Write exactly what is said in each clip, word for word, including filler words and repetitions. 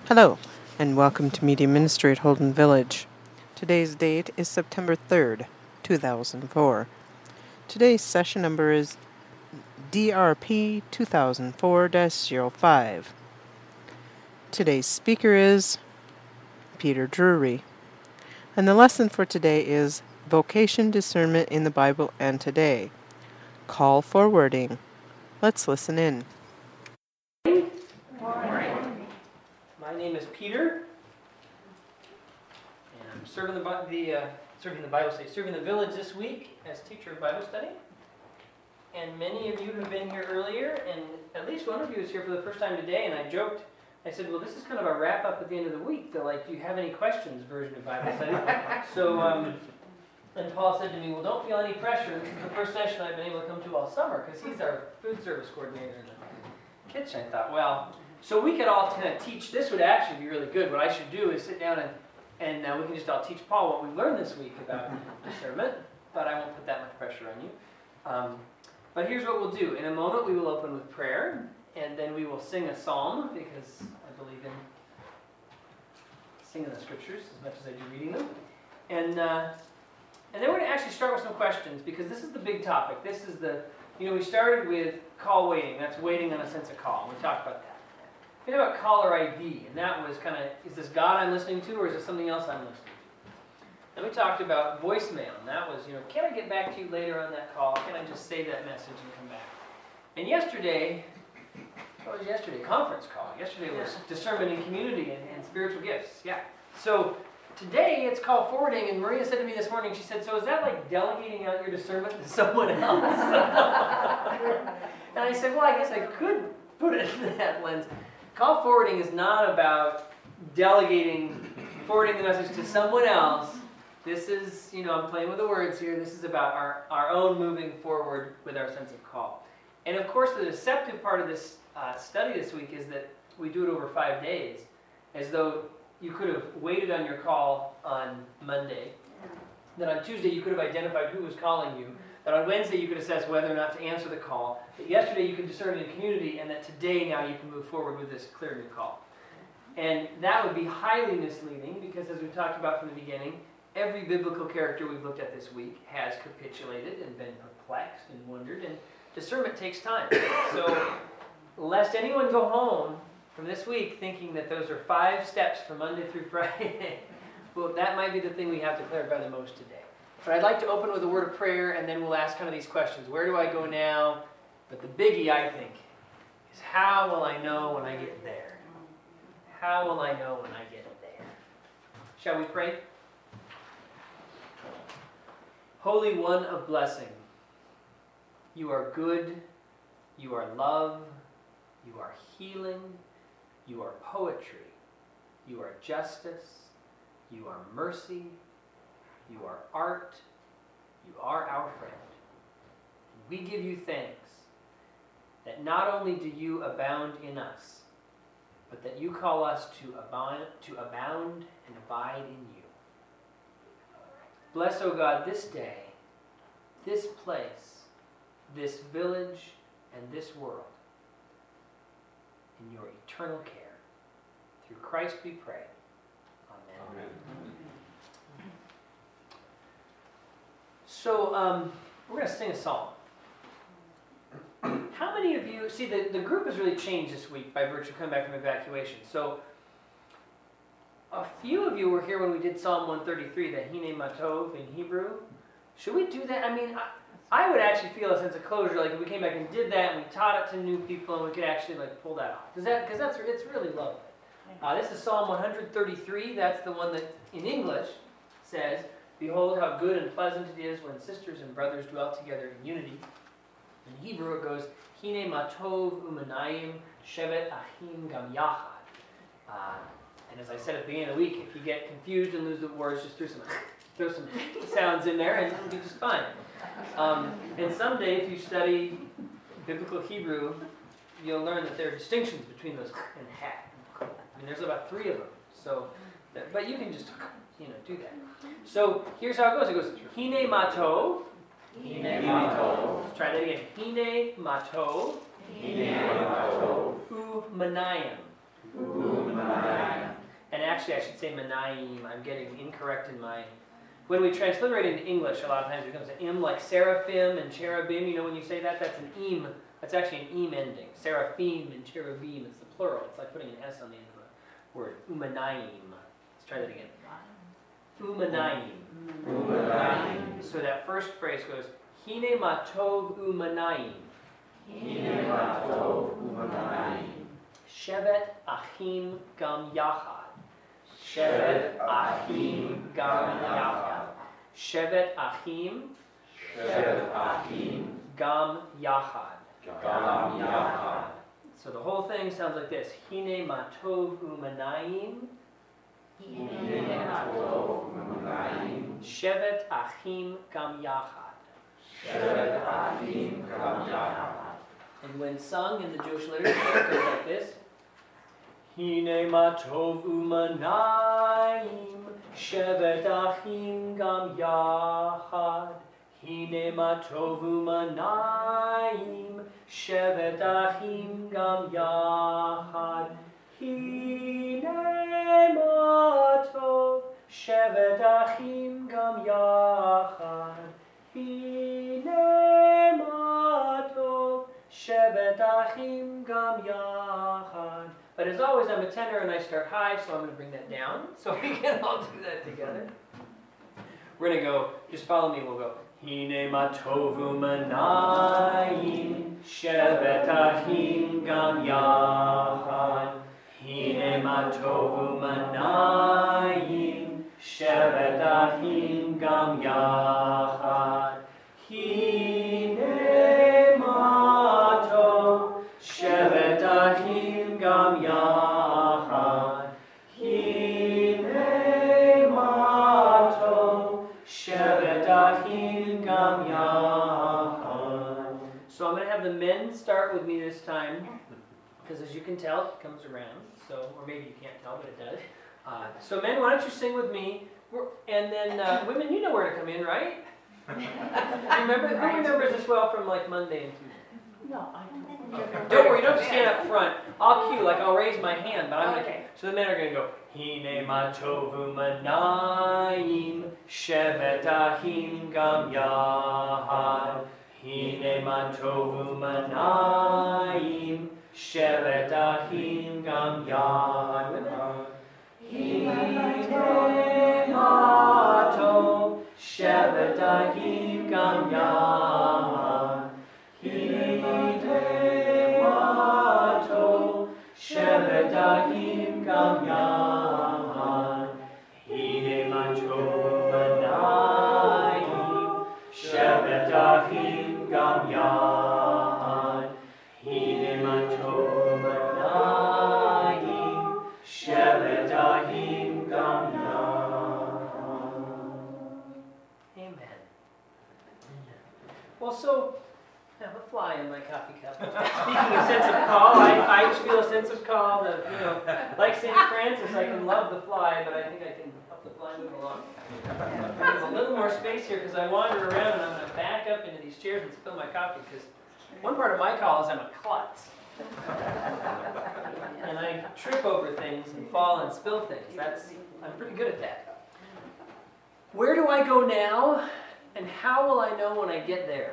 Hello, and welcome to Media Ministry at Holden Village. Today's date is September third, two thousand four. Today's session number is D R P two thousand four dash zero five. Today's speaker is Peter Drury. And the lesson for today is Vocation Discernment in the Bible and Today. Call for wording. Let's listen in. My name is Peter, and I'm serving the, the uh, serving the Bible study, serving the village this week as teacher of Bible study. And many of you have been here earlier, and at least one of you is here for the first time today. And I joked, I said, "Well, this is kind of a wrap up at the end of the week. The like, do you have any questions version of Bible study?" so, um, and Paul said to me, "Well, don't feel any pressure. This is the first session I've been able to come to all summer because he's our food service coordinator in the kitchen." I thought, well. So we could all kind of teach. This would actually be really good. What I should do is sit down and and uh, we can just all teach Paul what we learned this week about discernment. But I won't put that much pressure on you. Um, but here's what we'll do. In a moment, we will open with prayer, and then we will sing a psalm because I believe in singing the scriptures as much as I do reading them. And uh, and then we're going to actually start with some questions because this is the big topic. This is the you know we started with call waiting. That's waiting on a sense of call. We talked about that. We talked about caller I D, and that was kind of, is this God I'm listening to, or is it something else I'm listening to? Then we talked about voicemail, and that was, you know, can I get back to you later on that call? Can I just save that message and come back? And yesterday, what was yesterday? Conference call. Yesterday was discernment in community and, and spiritual gifts. Yeah. So today it's call forwarding, and Maria said to me this morning, she said, so is that like delegating out your discernment to someone else? And I said, well, I guess I could put it in that lens. Call forwarding is not about delegating, forwarding the message to someone else. This is, you know, I'm playing with the words here. This is about our, our own moving forward with our sense of call. And of course, the deceptive part of this uh, study this week is that we do it over five days, as though you could have waited on your call on Monday. Then on Tuesday, you could have identified who was calling you. That on Wednesday you could assess whether or not to answer the call. That yesterday you could discern in the community, and that today now you can move forward with this clear new call. And that would be highly misleading because, as we talked about from the beginning, every biblical character we've looked at this week has capitulated and been perplexed and wondered, and discernment takes time. So, lest anyone go home from this week thinking that those are five steps from Monday through Friday, well, that might be the thing we have to clarify the most today. But I'd like to open with a word of prayer, and then we'll ask kind of these questions. Where do I go now? But the biggie, I think, is how will I know when I get there? How will I know when I get there? Shall we pray? Holy One of blessing, you are good, you are love, you are healing, you are poetry, you are justice, you are mercy, you are art. You are our friend. We give you thanks that not only do you abound in us, but that you call us to abound, to abound and abide in you. Bless, O God, this day, this place, this village, and this world in your eternal care. Through Christ we pray. Amen. Amen. So, um, we're going to sing a song. How many of you, see the, the group has really changed this week by virtue of coming back from evacuation. So, a few of you were here when we did Psalm one thirty-three, the Hine Matov in Hebrew. Should we do that? I mean, I, I would actually feel a sense of closure, like if we came back and did that and we taught it to new people and we could actually like pull that off. Because that, because that's, it's really lovely. Uh, this is Psalm one thirty-three. That's the one that in English says, behold how good and pleasant it is when sisters and brothers dwell together in unity. In Hebrew it goes, Hine matov umanayim shevet achim gam yachad. Uh, and as I said at the beginning of the week, if you get confused and lose the words, just throw some, throw some sounds in there and it'll be just fine. Um, and someday if you study biblical Hebrew, you'll learn that there are distinctions between those and hat. I mean, there's about three of them. So, but you can just, you know, do that. So here's how it goes. It goes, Hine matov. Hine matov. Let's try that again. Hine matov. Hine matov. Umanayim. Umanayim. actually I should say Manayim. I'm getting incorrect in my... When we transliterate into English, a lot of times it becomes an im, like seraphim and cherubim. You know, when you say that, that's an im. That's actually an im ending. Seraphim and cherubim, it's the plural. It's like putting an S on the end of a word. Umanayim. Let's try that again. Umanayim. Umanayim. So that first phrase goes, Hine matov umanayim. Hine matov umanayim. Shevet achim gam yachad. Shevet achim gam gam yachad. Shevet achim Shevet achim gam yachad. gam yachad. So the whole thing sounds like this. Hine matov umanayim. Hine matov umanayim. Shevet achim gam yachad. Shevet achim gam yachad. And when sung in the Jewish liturgy, it goes like this. Hine matov umanayim, shevet achim gam yachad. Hine matov umanayim, shevet achim gam yachad. Hine matov, shevet achim gam yachad. Hine matov, shevet achim gam yachad. But as always, I'm a tenor and I start high, so I'm going to bring that down so we can all do that together. We're going to go, just follow me, we'll go. Hine matov umanayim, shevet achim gam yachad. Hine matov umanayim, shevet achim gam yachad. Hine matov, shevet achim gam yachad. Hine matov, shevet achim gam yachad. So I'm going to have the men start with me this time, because as you can tell, it comes around. So, or maybe you can't tell, but it does. Uh, so men, why don't you sing with me? We're, and then uh, women, you know where to come in, right? Remember, who remembers this well from like Monday and Tuesday? No, I don't. Don't worry, you don't have to stand up front. I'll cue, like I'll raise my hand, but I'm Okay. gonna. So the men are gonna go. Hine matov umanayim, shevet achim gam yachad. Hine matov umanayim, shevet achim gam yachad. Hine matov, shevet achim gam yachad. Hine matov, shevet achim gam yachad. Hine matov umanayim, shevet achim gam yachad. Hine matov umanayim, shevet achim gam yachad. Amen. Well, so I have a fly in my coffee cup. Speaking of sense of call, I, I just feel a sense of call that, you know, like Saint Francis, I can love the fly, but I think I can help the fly move along. There's a little more space here because I wander around and I'm going to back up into these chairs and spill my coffee because one part of my call is I'm a klutz. And I trip over things and fall and spill things. That's, I'm pretty good at that. Where do I go now? And how will I know when I get there?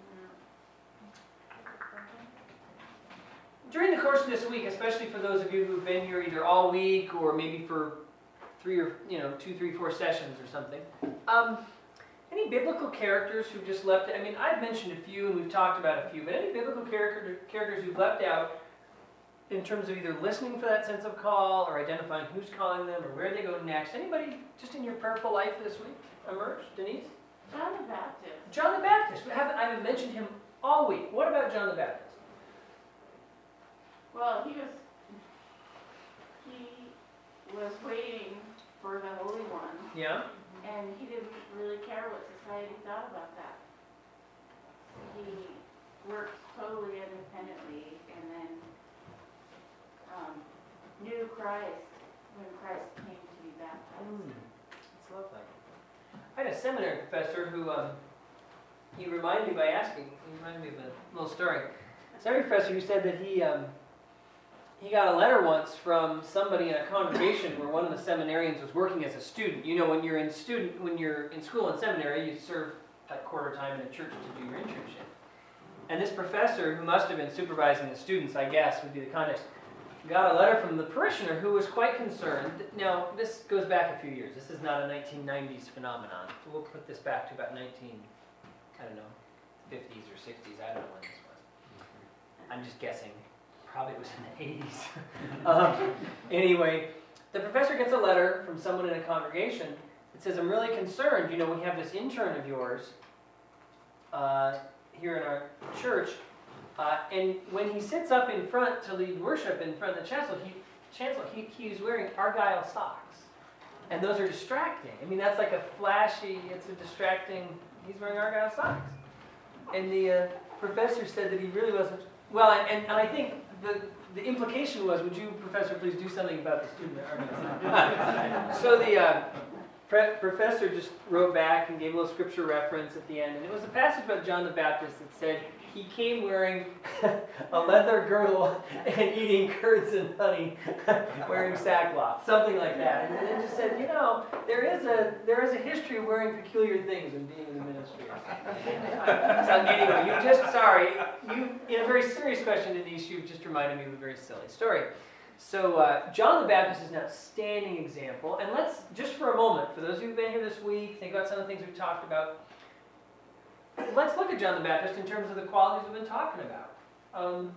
During the course of this week, especially for those of you who've been here either all week or maybe for three or, you know, two, three, four sessions or something, um, any biblical characters who've just left, I mean, I've mentioned a few and we've talked about a few, but any biblical character, characters who've left out in terms of either listening for that sense of call or identifying who's calling them or where they go next? Anybody just in your prayerful life this week emerged? Denise? John the Baptist. John the Baptist. We haven't, I haven't mentioned him all week. What about John the Baptist? Well, he was he was waiting for the Holy One, Yeah? and he didn't really care what society thought about that. He worked totally independently, and then um, knew Christ when Christ came to be baptized. Mm, that's lovely. I had a seminary professor who, um, he reminded me by asking, he reminded me of a little story. A seminary professor who said that he, um, he got a letter once from somebody in a congregation where one of the seminarians was working as a student. You know, when you're in student, when you're in school and seminary, you serve like quarter time in a church to do your internship. And this professor, who must have been supervising the students, I guess, would be the context, got a letter from the parishioner who was quite concerned. Now, this goes back a few years. This is not a nineteen nineties phenomenon. We'll put this back to about nineteen, I don't know, fifties or sixties. I don't know when this was. I'm just guessing. Probably it was in the eighties. um, anyway, the professor gets a letter from someone in a congregation that says, I'm really concerned. You know, we have this intern of yours uh, here in our church. Uh, and when he sits up in front to lead worship in front of the chancel, he, chancel, he, he's wearing Argyle socks. And those are distracting. I mean, that's like a flashy, it's a distracting, he's wearing Argyle socks. And the uh, professor said that he really wasn't, well, and, and, and I think the, the implication was, would you, Professor, please do something about the student Argyle socks? So the uh, pre- professor just wrote back and gave a little scripture reference at the end. And it was a passage about John the Baptist that said, he came wearing a leather girdle and eating curds and honey, wearing sackcloth, something like that. And then it just said, you know, there is a there is a history of wearing peculiar things and being in the ministry. So anyway, you just sorry, you in a very serious question, Denise, you just reminded me of a very silly story. So uh, John the Baptist is an outstanding example, and let's just for a moment, for those of you who've been here this week, think about some of the things we've talked about. Let's look at John the Baptist in terms of the qualities we've been talking about. Um,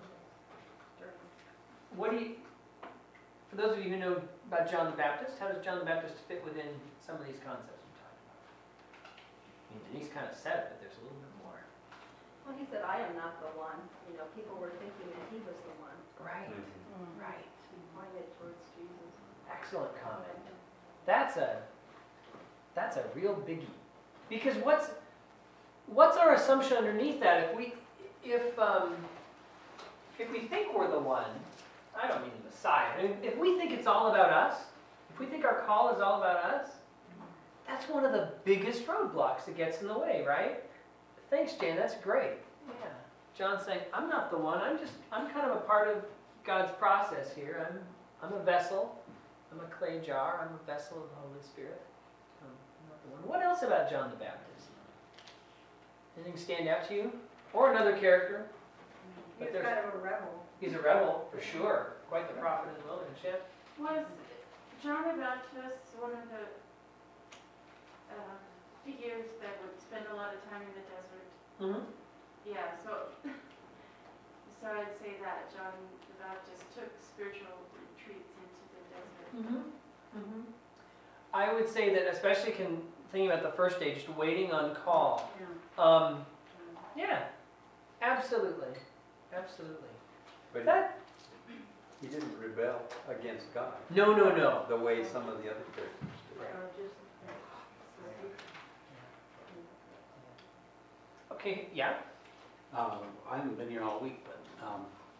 what do you, for those of you who know about John the Baptist, how does John the Baptist fit within some of these concepts we talked about? I mean, Denise kind of said it, but there's a little bit more. Well, he said, I am not the one. You know, people were thinking that he was the one. Right, Mm-hmm. right. He pointed towards Jesus. Excellent comment. That's a, that's a real biggie. Because what's, What's our assumption underneath that? If we, if um, if we think we're the one, I don't mean the Messiah. I mean, if we think it's all about us, if we think our call is all about us, that's one of the biggest roadblocks that gets in the way, right? Thanks, Jan. That's great. Yeah. John's saying, I'm not the one. I'm just, I'm kind of a part of God's process here. I'm, I'm a vessel. I'm a clay jar. I'm a vessel of the Holy Spirit. I'm not the one. What else about John the Baptist? Anything stand out to you? Or another character? He was kind of a rebel. He's a rebel, for sure. Quite the prophet in the wilderness, yeah. Was John the Baptist one of the uh, figures that would spend a lot of time in the desert? Mm-hmm. Yeah, so, so I'd say that John the Baptist took spiritual retreats into the desert. Mm-hmm. Mm-hmm. I would say that, especially can, thinking about the first day, just waiting on call. Yeah. Um, yeah, absolutely. Absolutely. But That, he didn't rebel against God no, no, no. the way some of the other characters did. Or just, Okay, yeah? Um, I haven't been here all week, but um,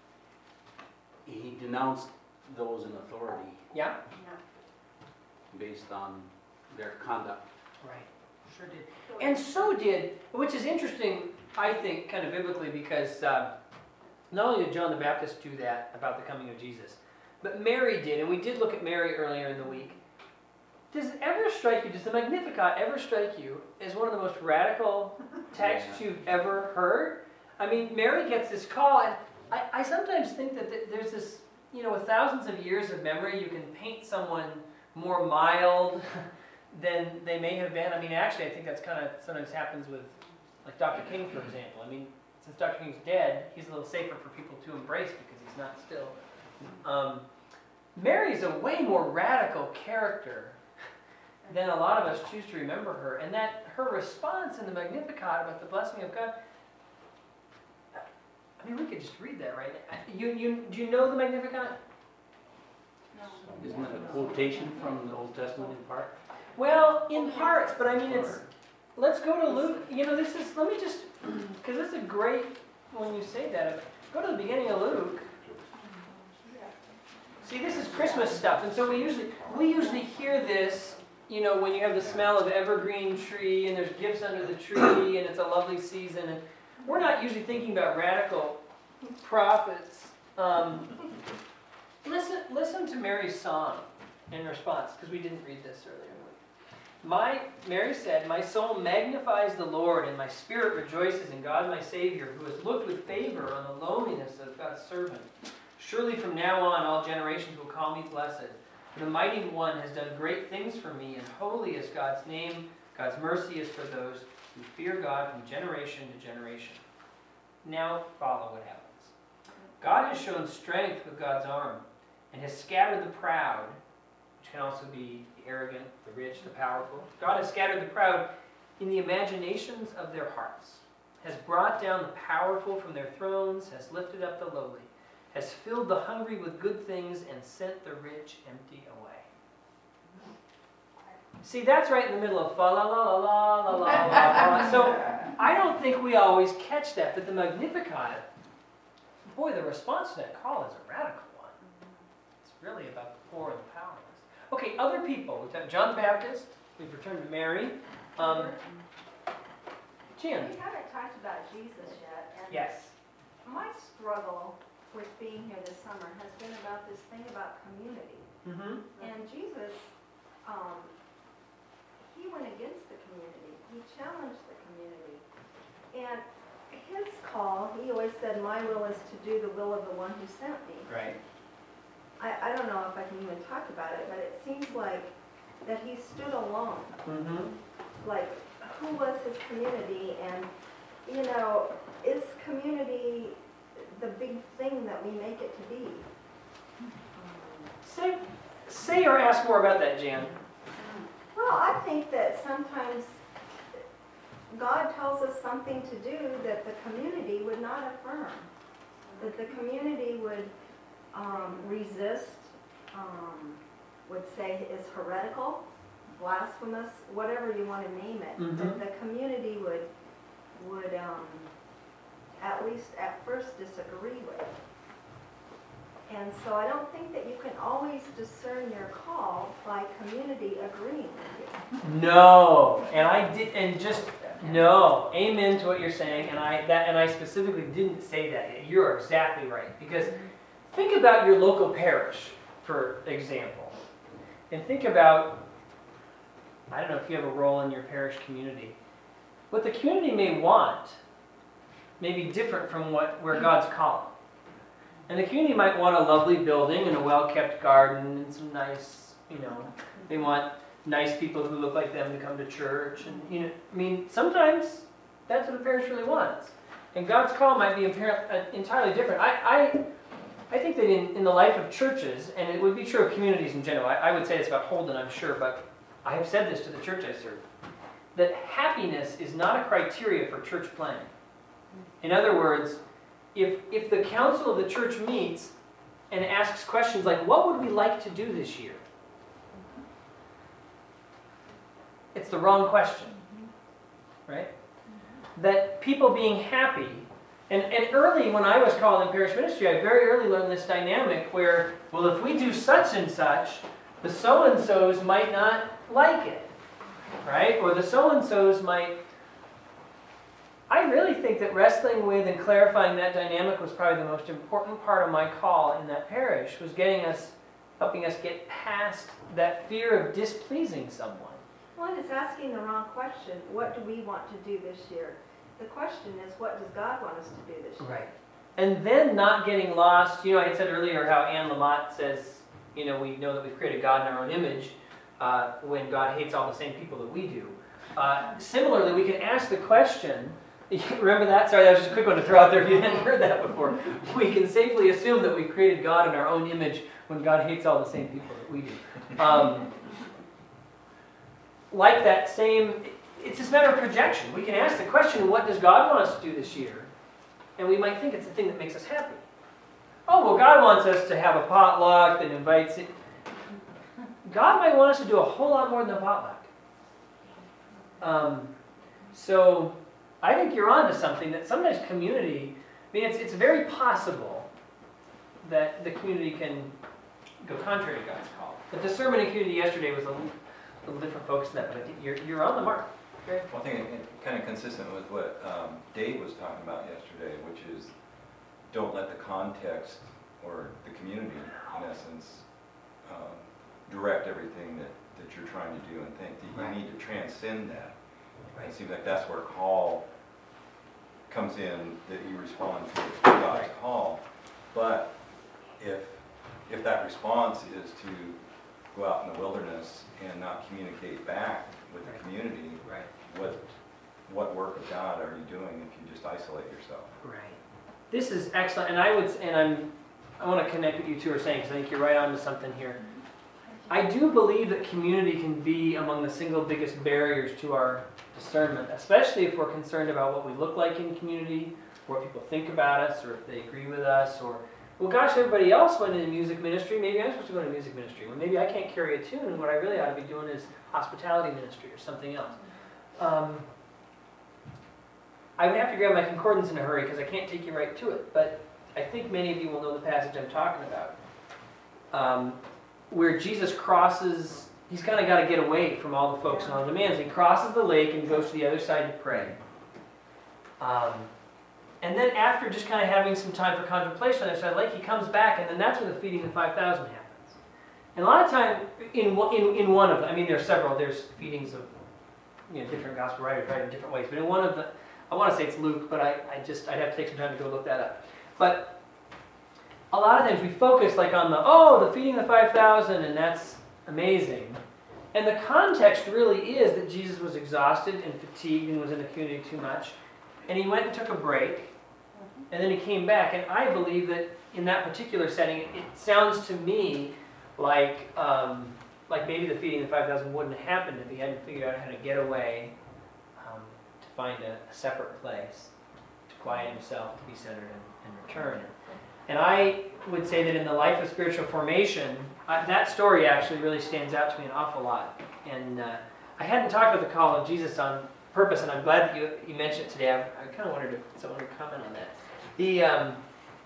he denounced those in authority Yeah? Yeah. based on their conduct. Right. Sure did. And so did, which is interesting, I think, kind of biblically, because uh, not only did John the Baptist do that about the coming of Jesus, but Mary did, and we did look at Mary earlier in the week. Does it ever strike you, does the Magnificat ever strike you as one of the most radical texts Yeah. you've ever heard? I mean, Mary gets this call, and I, I sometimes think that th- there's this, you know, with thousands of years of memory, you can paint someone more mild than they may have been. I mean, actually, I think that's kind of sometimes happens with, like Doctor King, for example. I mean, since Doctor King's dead, he's a little safer for people to embrace because he's not still. Um, Mary's a way more radical character than a lot of us choose to remember her. And that her response in the Magnificat about the blessing of God, I mean, we could just read that, right? You, you, do you know the Magnificat? No. Isn't it a quotation from the Old Testament in part? Well, in parts, but I mean, it's, let's go to Luke. You know, this is, let me just, because this is great when you say that. Go to the beginning of Luke. See, this is Christmas stuff, and so we usually, we usually hear this, you know, when you have the smell of evergreen tree, and there's gifts under the tree, and it's a lovely season, and we're not usually thinking about radical prophets. Um, Listen, listen to Mary's song in response, because we didn't read this earlier in the week. My, Mary said, "My soul magnifies the Lord, and my spirit rejoices in God my Savior, who has looked with favor on the lowliness of God's servant. Surely from now on all generations will call me blessed. For the Mighty One has done great things for me, and holy is God's name. God's mercy is for those who fear God from generation to generation." Now follow what happens. God has shown strength with God's arm, and has scattered the proud, which can also be the arrogant, the rich, the powerful. God has scattered the proud in the imaginations of their hearts, has brought down the powerful from their thrones, has lifted up the lowly, has filled the hungry with good things, and sent the rich empty away. See, that's right in the middle of fa la la la la la la la la. So I don't think we always catch that, but the Magnificat, boy, the response to that call is a radical one. It's really about the poor and the powerless. Okay, other people. We've got John the Baptist. We've returned to Mary. Um, Jan. We haven't talked about Jesus yet, and Yes. my struggle with being here this summer has been about this thing about community. Mm-hmm. And Jesus, um, he went against the community. He challenged the community. And his call, he always said, "My will is to do the will of the one who sent me." Right. I, I don't know if I can even talk about it, but it seems like that he stood alone. Mm-hmm. Like, who was his community? And, you know, is community the big thing that we make it to be? Say, say or ask more about that, Jan. Well, I think that sometimes God tells us something to do that the community would not affirm, that the community would um, resist, um, would say is heretical, blasphemous, whatever you want to name it. Mhm. That the community would would um, at least at first disagree with. And so I don't think that you can always discern your call by community agreeing with you. No, and I did, and just no. Amen to what you're saying, and I that, and I specifically didn't say that. You're exactly right, because think about your local parish, for example, and think about, I don't know if you have a role in your parish community. What the community may want may be different from what where God's calling. And the community might want a lovely building and a well-kept garden and some nice, you know, they want nice people who look like them to come to church. And, you know, I mean, sometimes that's what the parish really wants. And God's call might be impar- uh, entirely different. I, I, I think that in, in the life of churches, and it would be true of communities in general, I, I would say this about Holden, I'm sure, but I have said this to the church I serve, that happiness is not a criteria for church planning. In other words, if if the council of the church meets and asks questions like, what would we like to do this year? It's the wrong question, right? That people being happy, and, and early when I was called in parish ministry, I very early learned this dynamic where, well, if we do such and such, the so-and-sos might not like it, right? Or the so-and-sos might... I really think that wrestling with and clarifying that dynamic was probably the most important part of my call in that parish, was getting us, helping us get past that fear of displeasing someone. Well, it's asking the wrong question. What do we want to do this year? The question is, what does God want us to do this year? Right. And then not getting lost. You know, I had said earlier how Anne Lamott says, you know, we know that we've created God in our own image uh, when God hates all the same people that we do. Uh, similarly, we can ask the question, remember that? Sorry, that was just a quick one to throw out there if you hadn't heard that before. We can safely assume that we created God in our own image when God hates all the same people that we do. Um, like that same, it's just a matter of projection. We can ask the question, what does God want us to do this year? And we might think it's the thing that makes us happy. Oh, well, God wants us to have a potluck that invites it. God might want us to do a whole lot more than a potluck. Um, so I think you're on to something that sometimes community, I mean, it's, it's very possible that the community can go contrary to God's call. But the sermon in community yesterday was a little, a little different focus than that, but I think you're, you're on the mark. Okay. Well, I think it, it kind of consistent with what um, Dave was talking about yesterday, which is don't let the context or the community, in essence, um, direct everything that, that you're trying to do and think. That you Right. need to transcend that. And it seems like that's where call comes in, that you respond to God's Right. call. But if if that response is to go out in the wilderness and not communicate back with the Right. community, Right. what what work of God are you doing if you just isolate yourself? Right. This is excellent, and I would, and I'm, I want to connect what you two are saying because I think you're right on to something here. I do believe that community can be among the single biggest barriers to our discernment, especially if we're concerned about what we look like in community, or what people think about us, or if they agree with us, or, well, gosh, everybody else went into music ministry, maybe I'm supposed to go into music ministry. Well, maybe I can't carry a tune, and what I really ought to be doing is hospitality ministry or something else. Um, I would have to grab my concordance in a hurry because I can't take you right to it, but I think many of you will know the passage I'm talking about. Um, where Jesus crosses, he's kind of got to get away from all the folks and all the demands. He crosses the lake and goes to the other side to pray. Um, and then after just kind of having some time for contemplation on the other side of the lake, he comes back, and then that's when the feeding of the five thousand happens. And a lot of time, in, in, in one of them, I mean, there's several, there's feedings of, you know, different gospel writers write in different ways, but in one of the, I want to say it's Luke, but I, I just, I'd have to take some time to go look that up. But a lot of times we focus like on the, oh, the feeding the five thousand, and that's amazing. And the context really is that Jesus was exhausted and fatigued and was in the community too much. And he went and took a break, and then he came back. And I believe that in that particular setting, it, it sounds to me like um, like maybe the feeding the five thousand wouldn't have happened if he hadn't figured out how to get away, um, to find a, a separate place, to quiet himself, to be centered, and, and return. And I would say that in the life of spiritual formation, I, that story actually really stands out to me an awful lot. And uh, I hadn't talked about the call of Jesus on purpose, and I'm glad that you, you mentioned it today. I, I kind of wondered if someone would comment on that. The um,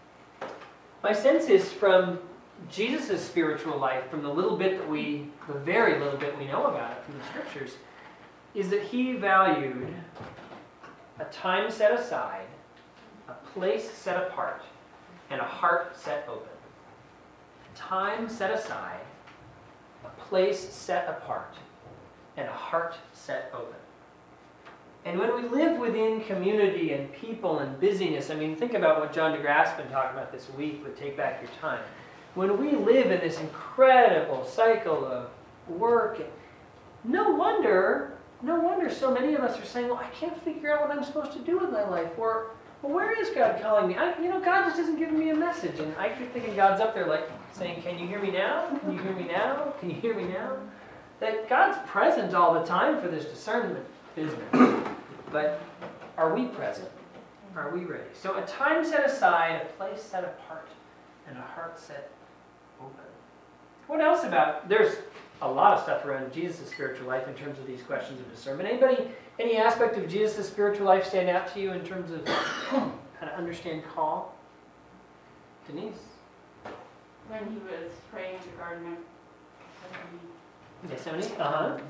my sense is from Jesus' spiritual life, from the little bit that we, the very little bit we know about it from the scriptures, is that he valued a time set aside, a place set apart, and a heart set open. Time set aside, a place set apart, and a heart set open. And when we live within community and people and busyness, I mean, think about what John DeGrasse has been talking about this week with Take Back Your Time. When we live in this incredible cycle of work, no wonder, no wonder so many of us are saying, well, I can't figure out what I'm supposed to do with my life. Or, well, where is God calling me? I, you know, God just isn't giving me a message. And I keep thinking God's up there like saying, can you hear me now? Can you hear me now? Can you hear me now? That God's present all the time for this discernment business. But are we present? Are we ready? So a time set aside, a place set apart, and a heart set open. What else about, there's a lot of stuff around Jesus' spiritual life in terms of these questions of discernment. Anybody, any aspect of Jesus' spiritual life stand out to you in terms of how to understand call? Denise? When he was praying in the Garden of Gethsemane. Gethsemane? Uh-huh.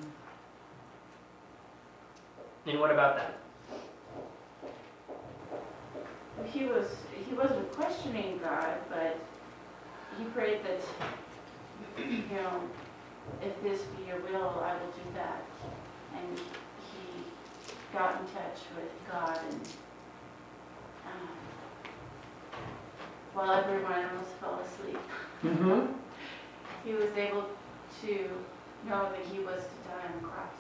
And what about that? He was, he wasn't questioning God, but he prayed that, you know, if this be your will, I will do that. And he got in touch with God, and um, while everyone else fell asleep, Mm-hmm. he was able to know that he was to die on the cross.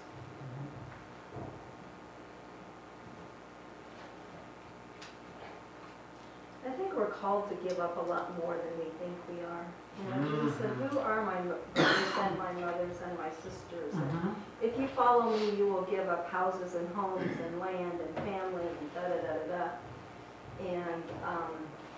I think we're called to give up a lot more than we think we are. You know, Jesus said, who are my brothers and my mothers and my sisters? And if you follow me, you will give up houses and homes and land and family and da-da-da-da-da. And um,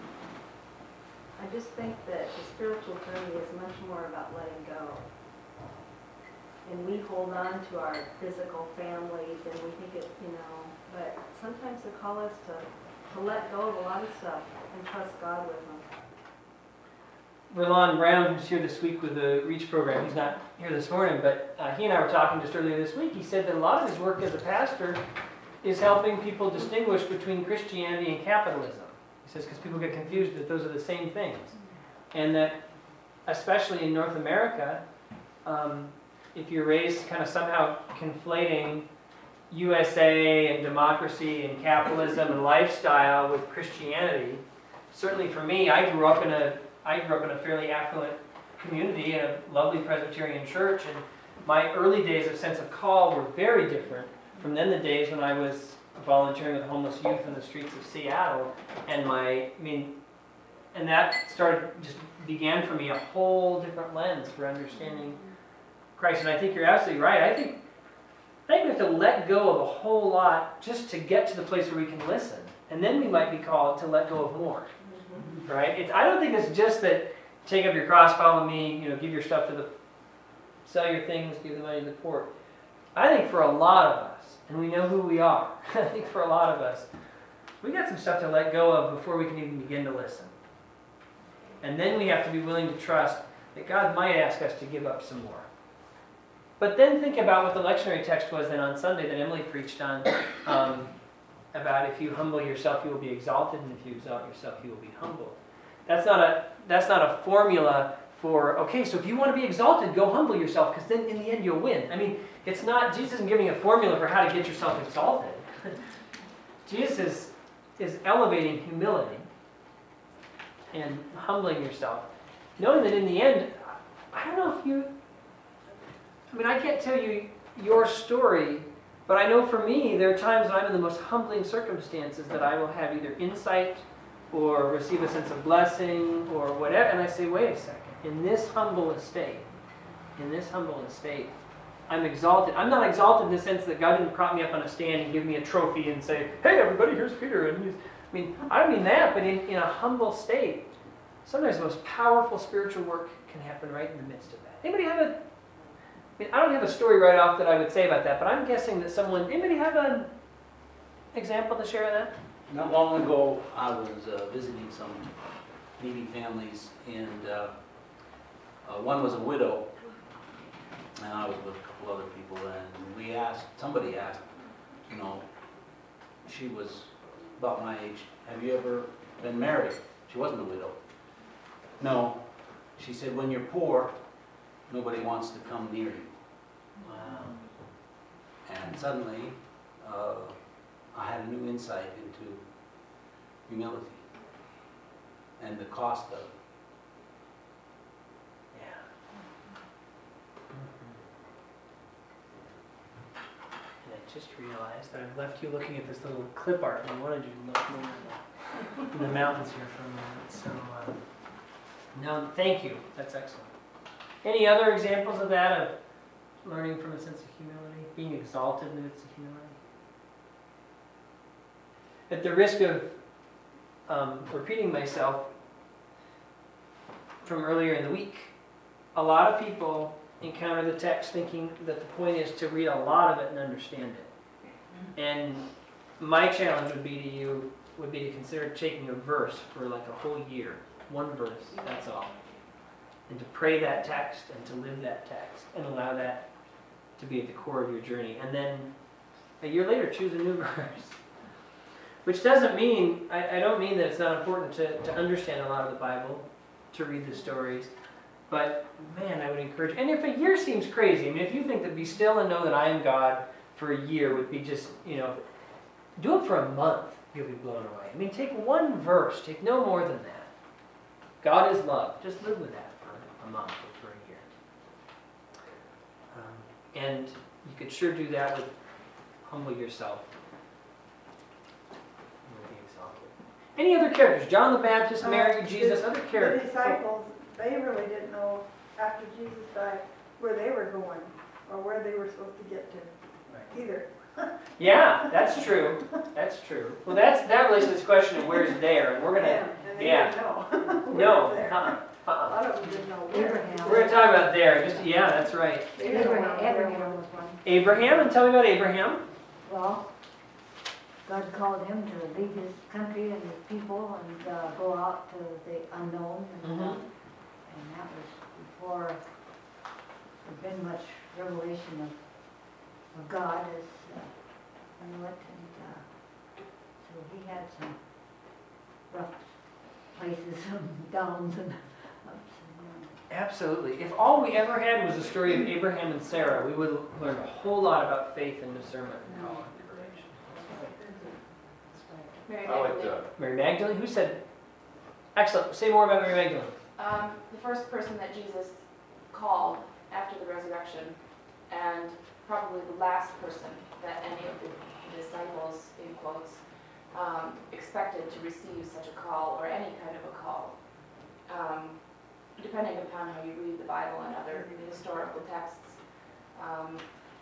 I just think that the spiritual journey is much more about letting go. And we hold on to our physical families and we think it, you know, but sometimes they call us to to let go of a lot of stuff and trust God with them. Verlon Brown, who's here this week with the REACH program, he's not here this morning, but uh, he and I were talking just earlier this week. He said that a lot of his work as a pastor is helping people distinguish between Christianity and capitalism. He says because people get confused that those are the same things. and that especially in North America, um, if you're raised kind of somehow conflating U S A and democracy and capitalism and lifestyle with Christianity, certainly for me, I grew up in a I grew up in a fairly affluent community in a lovely Presbyterian church, and my early days of sense of call were very different from then the days when I was volunteering with homeless youth in the streets of Seattle, and my I mean, and that started just began for me a whole different lens for understanding Christ. And I think you're absolutely right. I think I think we have to let go of a whole lot just to get to the place where we can listen, and then we might be called to let go of more. Right? It's, I don't think it's just that take up your cross, follow me, you know, give your stuff to the, sell your things, give the money to the poor. I think for a lot of us, and we know who we are, I think for a lot of us, we got some stuff to let go of before we can even begin to listen. And then we have to be willing to trust that God might ask us to give up some more. But then think about what the lectionary text was then on Sunday that Emily preached on, um, about if you humble yourself, you will be exalted, and if you exalt yourself, you will be humbled. That's not a that's not a formula for, okay, so if you want to be exalted, go humble yourself, because then in the end you'll win. I mean, it's not, Jesus isn't giving a formula for how to get yourself exalted. Jesus is, is elevating humility and humbling yourself, knowing that in the end, I don't know if you, I mean, I can't tell you your story, but I know for me, there are times when I'm in the most humbling circumstances that I will have either insight or receive a sense of blessing or whatever, and I say, wait a second, in this humble estate, in this humble estate, I'm exalted. I'm not exalted in the sense that God didn't prop me up on a stand and give me a trophy and say, hey everybody, here's Peter. And he's, I mean, I don't mean that, but in, in a humble state, sometimes the most powerful spiritual work can happen right in the midst of that. Anybody have a, I mean, I don't have a story right off that I would say about that, but I'm guessing that someone, anybody have an example to share of that? Not long ago, I was uh, visiting some needy families, and uh, uh, one was a widow, and I was with a couple other people, and we asked, somebody asked, you know, she was about my age, have you ever been married? She wasn't a widow. No. She said, when you're poor, nobody wants to come near you. Wow. And suddenly, uh, I had a new insight into humility and the cost of it. Yeah. And I just realized that I've left you looking at this little clip art, and I wanted you to look more in the, in the mountains here for a moment. So, uh, no, thank you. That's excellent. Any other examples of that, of learning from a sense of humility, being exalted in the midst of humility? At the risk of um, repeating myself from earlier in the week, a lot of people encounter the text thinking that the point is to read a lot of it and understand it. And my challenge would be to you, would be to consider taking a verse for like a whole year. One verse, that's all. And to pray that text and to live that text and allow that to be at the core of your journey. And then a year later, choose a new verse. Which doesn't mean, I, I don't mean that it's not important to, to understand a lot of the Bible, to read the stories, but man, I would encourage, and if a year seems crazy, I mean, if you think that be still and know that I am God for a year would be just, you know, do it for a month, you'll be blown away. I mean, take one verse, take no more than that. God is love. Just live with that for a month or for a year. Um, and you could sure do that with humble yourself. Any other characters? John the Baptist, Mary, Uh, Jesus, the- other characters. The disciples, they really didn't know after Jesus died where they were going or where they were supposed to get to Right. either. Yeah, that's true. That's true. Well, that's that relates to this question of where's there, and we're gonna. And they yeah. didn't know. where No. was there. Uh-uh. A Uh-uh. lot of them didn't know where. Abraham. We're gonna talk about there. Just yeah, that's right. They didn't know Abraham, where Abraham was one. Abraham, and tell me about Abraham. Well, God called him to leave his country and his people and uh, go out to the unknown. And, Mhm. uh, and that was before there'd been much revelation of, of God as uh, we knew it. And uh, so he had some rough places, some downs and Absolutely. If all we ever had was the story of Abraham and Sarah, we would learn a whole lot about faith and discernment and call and courage. Mary I would, Magdalene. uh, Mary Magdalene, who said? Excellent. Say more about Mary Magdalene. Um, the first person that Jesus called after the resurrection, and probably the last person that any of the disciples, in quotes, um, expected to receive such a call or any kind of a call. Um, depending upon how you read the Bible and other historical texts, um,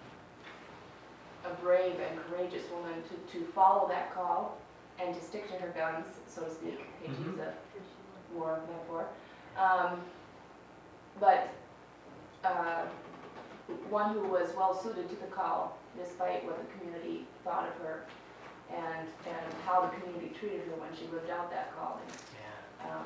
a brave and courageous woman to, to follow that call and to stick to her guns, so to speak, to Mhm. use a war metaphor. Um, but uh, one who was well suited to the call, despite what the community thought of her and, and how the community treated her when she lived out that calling. Um,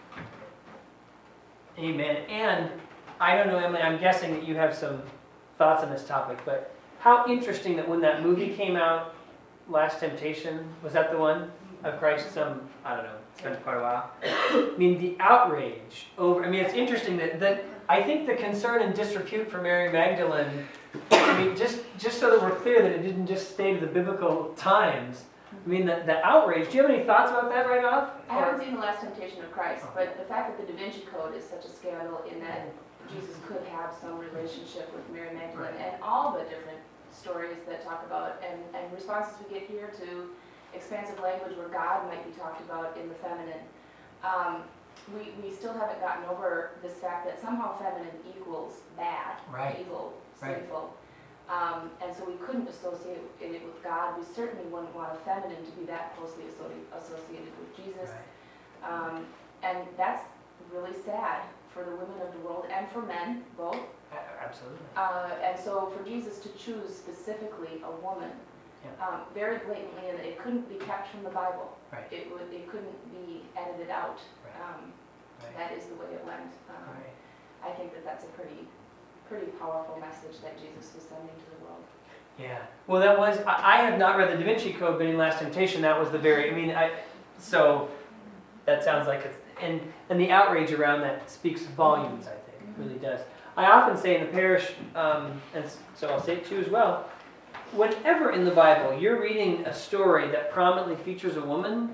Amen. And I don't know, Emily, I'm guessing that you have some thoughts on this topic, but how interesting that when that movie came out, Last Temptation, was that the one of Christ? Some, I don't know, it's been quite a while. I mean, the outrage over, I mean, it's interesting that, that I think the concern and disrepute for Mary Magdalene, I mean, just, just so that we're clear that it didn't just stay to the biblical times, I mean, the, the outrage, do you have any thoughts about that right off? I haven't seen The Last Temptation of Christ, but the fact that the Da Vinci Code is such a scandal in that Jesus could have some relationship with Mary Magdalene, Right. and all the different stories that talk about, and, and responses we get here to expansive language where God might be talked about in the feminine. Um, we, we still haven't gotten over this fact that somehow feminine equals bad, Right. evil, Right. sinful. Um, and so we couldn't associate it with God. We certainly wouldn't want a feminine to be that closely associ- associated with Jesus. Right. Um, and that's really sad for the women of the world and for men, both. A- Absolutely. Uh, and so for Jesus to choose specifically a woman, Yeah. um, very blatantly, and it couldn't be kept from the Bible. Right. It would, it couldn't be edited out. Right. Um, Right. That is the way it went. Um, Right. I think that that's a pretty, pretty powerful message that Jesus was sending to the world. Yeah. Well, that was, I, I have not read the Da Vinci Code, but in Last Temptation, that was the very, I mean, I, so that sounds like it's, and, and the outrage around that speaks volumes, I think, it really does. I often say in the parish, um, and so I'll say it to you as well, whenever in the Bible you're reading a story that prominently features a woman,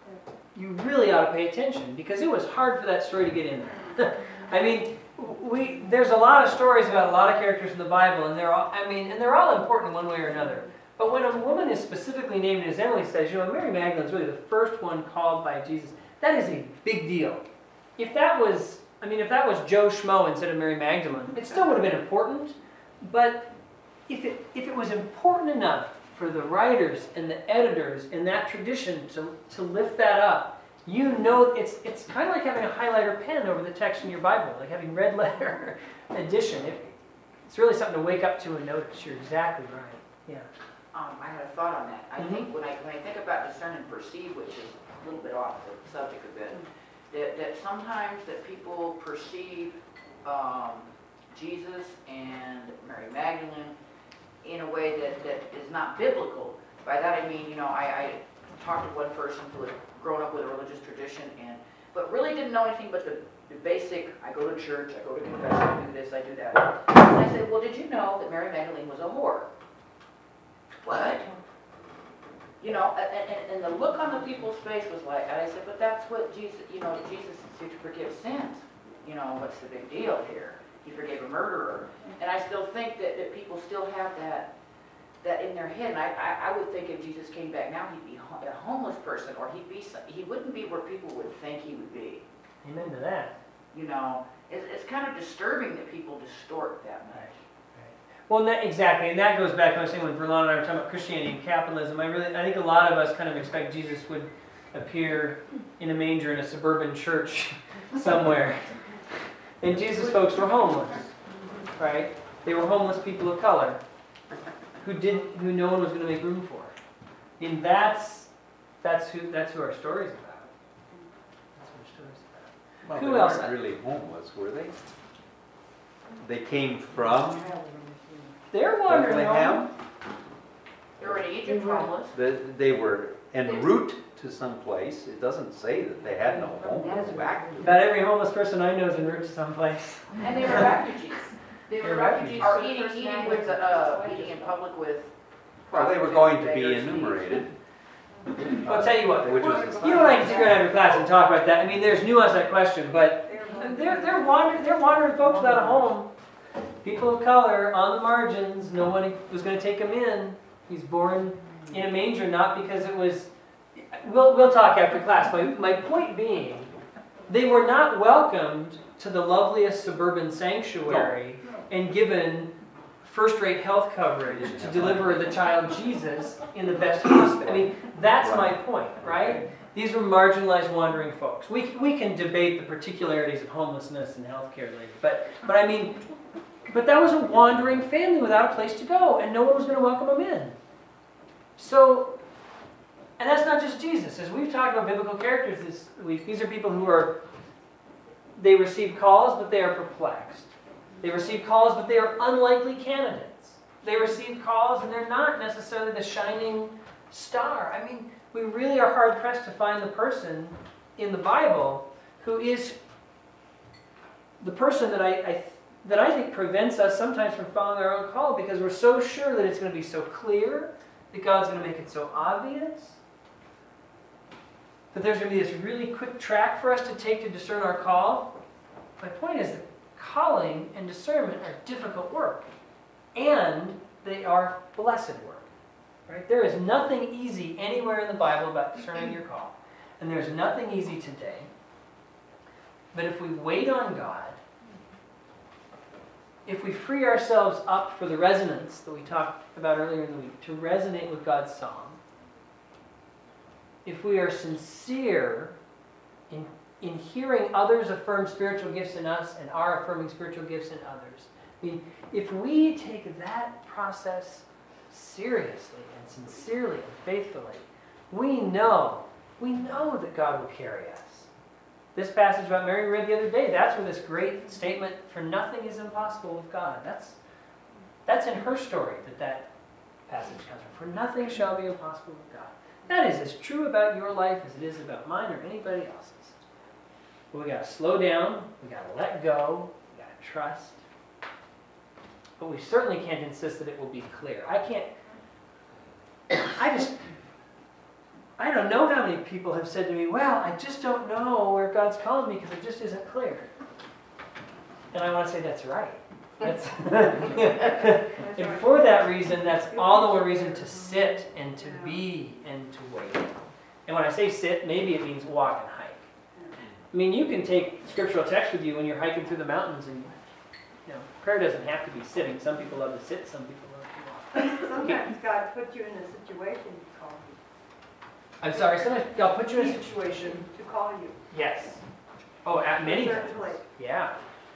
you really ought to pay attention, because it was hard for that story to get in there. I mean, we there's a lot of stories about a lot of characters in the Bible, and they're all, I mean, and they're all important one way or another. But when a woman is specifically named, as Emily says, you know, Mary Magdalene is really the first one called by Jesus. That is a big deal. If that was, I mean, if that was Joe Schmo instead of Mary Magdalene, it still would have been important. But if it if it was important enough for the writers and the editors in that tradition to, to lift that up, you know, it's it's kind of like having a highlighter pen over the text in your Bible, like having red letter addition. It, it's really something to wake up to and notice. You're exactly right. Yeah. Um, I had a thought on that. I Mhm. think when I, when I think about discern and perceive, which is a little bit off the subject a bit, that, that sometimes that people perceive um, Jesus and Mary Magdalene in a way that, that is not biblical. By that I mean, you know, I, I talked to one person who had grown up with a religious tradition, and but really didn't know anything but the, the basic, I go to church, I go to confession, I do this, I do that. And I said, well, did you know that Mary Magdalene was a whore? What? You know, and, and, and the look on the people's face was like, and I said, but that's what Jesus, you know, Jesus is here to forgive sins. You know, what's the big deal here? He forgave a murderer. And I still think that, that people still have that that in their head. And I, I, I would think if Jesus came back now, he'd be ho- a homeless person, or he'd be, some- he wouldn't be where people would think he would be. Amen to that. You know, it's, it's kind of disturbing that people distort that much. Well, that, exactly, and that goes back to what I was saying when Verlon and I were talking about Christianity and capitalism. I really, I think a lot of us kind of expect Jesus would appear in a manger in a suburban church somewhere. And Jesus' folks were homeless, right? They were homeless people of color who didn't, who no one was going to make room for. And that's that's who that's who our story's about. That's what our story's about. Well, Who they else? weren't really homeless, were they? They came from They're wandering Bethlehem. home. They were in Egypt homeless. The, they were en route to some place. It doesn't say that they had no home to go back to. About every homeless person I know is en route to someplace. And they were refugees. They They're were refugees, refugees. or eating, eating with, the, uh, eating in public with. Well, they were going to be enumerated. I'll tell you what, Which was you and I can sit around after class and talk about that. I mean, there's nuance to that question, but they're, they're wandering, they're wandering folks without a home. People of color on the margins, no one was going to take him in. He's born in a manger, not because it was, we'll, we'll talk after class. My, my point being, they were not welcomed to the loveliest suburban sanctuary and given first-rate health coverage to deliver the child Jesus in the best hospital. I mean, that's my point, right? These were marginalized, wandering folks. We, we can debate the particularities of homelessness and healthcare later, but, but I mean, but that was a wandering family without a place to go, and no one was going to welcome them in. So, and that's not just Jesus. As we've talked about biblical characters this week, these are people who are, they receive calls, but they are perplexed. They receive calls, but they are unlikely candidates. They receive calls, and they're not necessarily the shining star. I mean, we really are hard-pressed to find the person in the Bible who is the person that I, I that I think prevents us sometimes from following our own call, because we're so sure that it's going to be so clear, that God's going to make it so obvious, that there's going to be this really quick track for us to take to discern our call. My point is that calling and discernment are difficult work, and they are blessed work. Right? There is nothing easy anywhere in the Bible about discerning your call, and there's nothing easy today. But if we wait on God, if we free ourselves up for the resonance that we talked about earlier in the week, to resonate with God's song, if we are sincere in in hearing others affirm spiritual gifts in us and our affirming spiritual gifts in others. I mean, if we take that process seriously and sincerely and faithfully, we know, we know that God will carry us. This passage about Mary we read the other day, that's where this great statement, for nothing is impossible with God. That's, that's in her story that that passage comes from. For nothing shall be impossible with God. That is as true about your life as it is about mine or anybody else's. But we got to slow down, we got to let go, we got to trust. But we certainly can't insist that it will be clear. I can't, I just, I don't know how many people have said to me, well, I just don't know where God's calling me because it just isn't clear. And I want to say that's right. That's and for that reason, that's all the more reason to sit and to be and to wait. And when I say sit, maybe it means walk and hike. I mean, you can take scriptural text with you when you're hiking through the mountains, and you know, prayer doesn't have to be sitting. Some people love to sit, some people love to walk. Sometimes God puts you in a situation to call you. I'm sorry, sometimes God put you in a situation. To call you. Yes. Oh, at many A times. certain place. Yeah.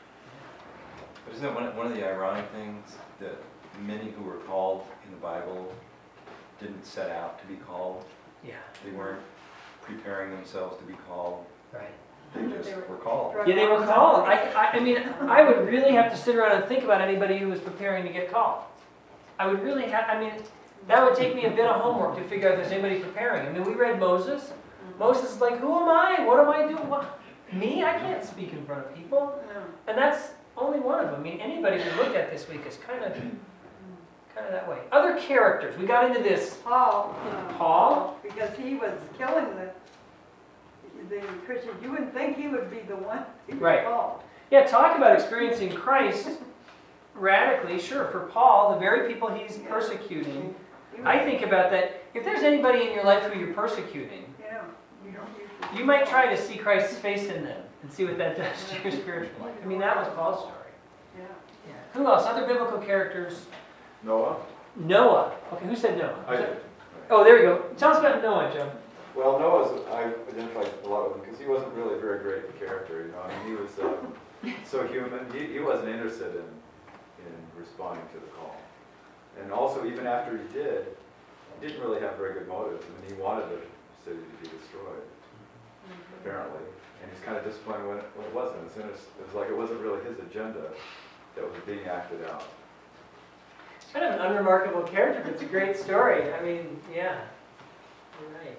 But isn't it one, one of the ironic things that many who were called in the Bible didn't set out to be called? Yeah. They weren't preparing themselves to be called. Right. They just were called. Yeah, they were called. I, I, I mean, I would really have to sit around and think about anybody who was preparing to get called. I would really have, I mean, that would take me a bit of homework to figure out if there's anybody preparing. I mean, we read Moses. Moses is like, who am I? What am I doing? What? Me? I can't speak in front of people. And that's only one of them. I mean, anybody we looked at this week is kind of, kind of that way. Other characters. We got into this. Paul. Uh, Paul? Because he was killing the the Christians. You wouldn't think he would be the one to Right. be called. Yeah, talk about experiencing Christ radically. Sure, for Paul, the very people he's persecuting, I think about that. If there's anybody in your life who you're persecuting, Yeah, you don't usually. you might try to see Christ's face in them and see what that does to your spiritual life. I mean, that was Paul's story. Yeah. Yeah. Who else? Other biblical characters? Noah? Noah. Okay, who said Noah? I did. Oh, there we go. Tell us about Noah, Joe. Well, Noah's, I identified a lot with him because he wasn't really a very great character, you know. I mean, he was um, so human. He, he wasn't interested in, in responding to the call. And also, even after he did, he didn't really have very good motives. I mean, he wanted the city to be destroyed, apparently. And he's kind of disappointed when it, when it wasn't. It was, it was like it wasn't really his agenda that was being acted out. Kind of an unremarkable character, but it's a great story. I mean, yeah. Right.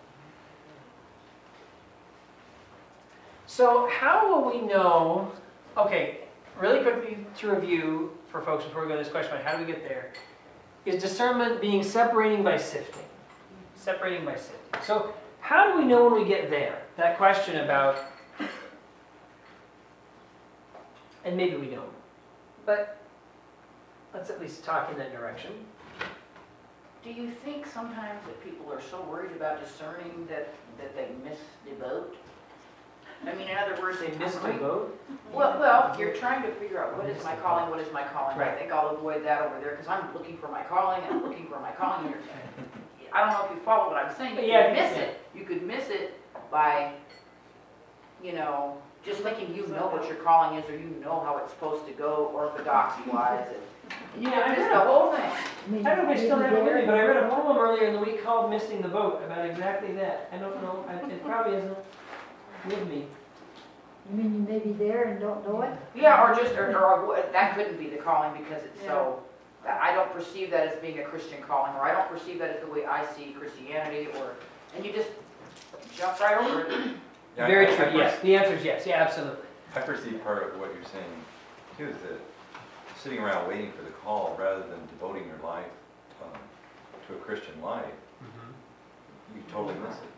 So how will we know, okay, really quickly to review for folks before we go to this question about how do we get there, is discernment being separating by sifting. Separating by sifting. So how do we know when we get there? That question about, and maybe we don't, but let's at least talk in that direction. Do you think sometimes that people are so worried about discerning that, that they miss the boat? I mean, in other words, They missed the boat? Well, well, you're trying to figure out what is my calling, what is my calling. I Right. think I'll avoid that over there because I'm looking for my calling and I'm looking for my calling. You're- I don't know if you follow what I'm saying, but you Yeah, could miss yeah. it. You could miss it by, you know, just thinking you know what your calling is or you know how it's supposed to go orthodoxy-wise. and You Yeah, I miss read the a- whole thing. I don't know if I still have it with me, but I read a poem earlier in the week called Missing the Boat about exactly that. I don't know, I- it probably isn't with me. You mean you may be there and don't know it? Yeah, or just, or, or that couldn't be the calling because it's so, I don't perceive that as being a Christian calling, or I don't perceive that as the way I see Christianity, or, and you just jump right over it. Yeah, Very I- I true, per- yes. The answer is yes, yeah, absolutely. I perceive part of what you're saying too is that sitting around waiting for the call rather than devoting your life um, to a Christian life, you totally miss it.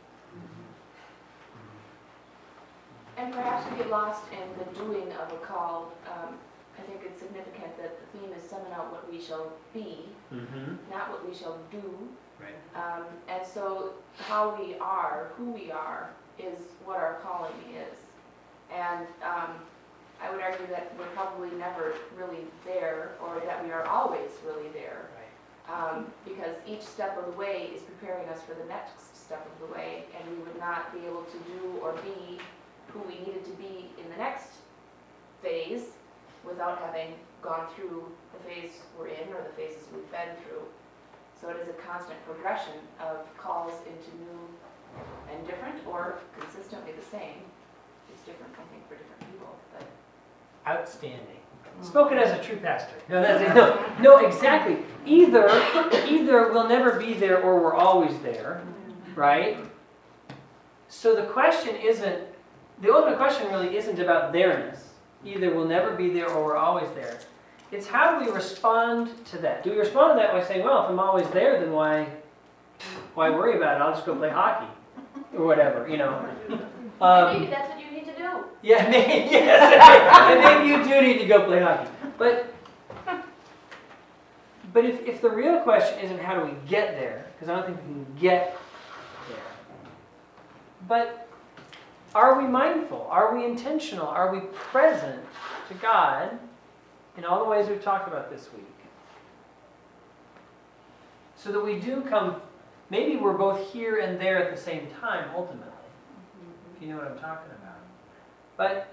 And perhaps we get lost in the doing of a call. Um, I think it's significant that the theme is summon out what we shall be, Mm-hmm. not what we shall do. Right. Um, and so how we are, who we are, is what our calling is. And um, I would argue that we're probably never really there, or that we are always really there. Um, because each step of the way is preparing us for the next step of the way, and we would not be able to do or be who we needed to be in the next phase without having gone through the phase we're in or the phases we've been through. So it is a constant progression of calls into new and different, or consistently the same. It's different, I think, for different people. But Outstanding. Spoken as a true pastor. No, that's it. No, no, exactly. Either, either we'll never be there or we're always there, right? So the question isn't, the ultimate question really isn't about there-ness. Either we'll never be there or we're always there. It's how do we respond to that? Do we respond to that by saying, well, if I'm always there, then why, why worry about it? I'll just go play hockey or whatever, you know. Um, maybe that's what you need to do. Yeah, maybe, yes. Maybe you do need to go play hockey. But, but if, if the real question isn't how do we get there, because I don't think we can get there, but are we mindful? Are we intentional? Are we present to God in all the ways we've talked about this week? So that we do come, maybe we're both here and there at the same time, ultimately, if you know what I'm talking about. But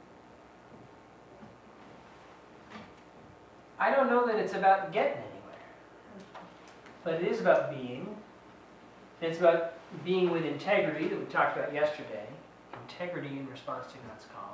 I don't know that it's about getting anywhere. But it is about being. And it's about being with integrity that we talked about yesterday. Integrity in response to God's call.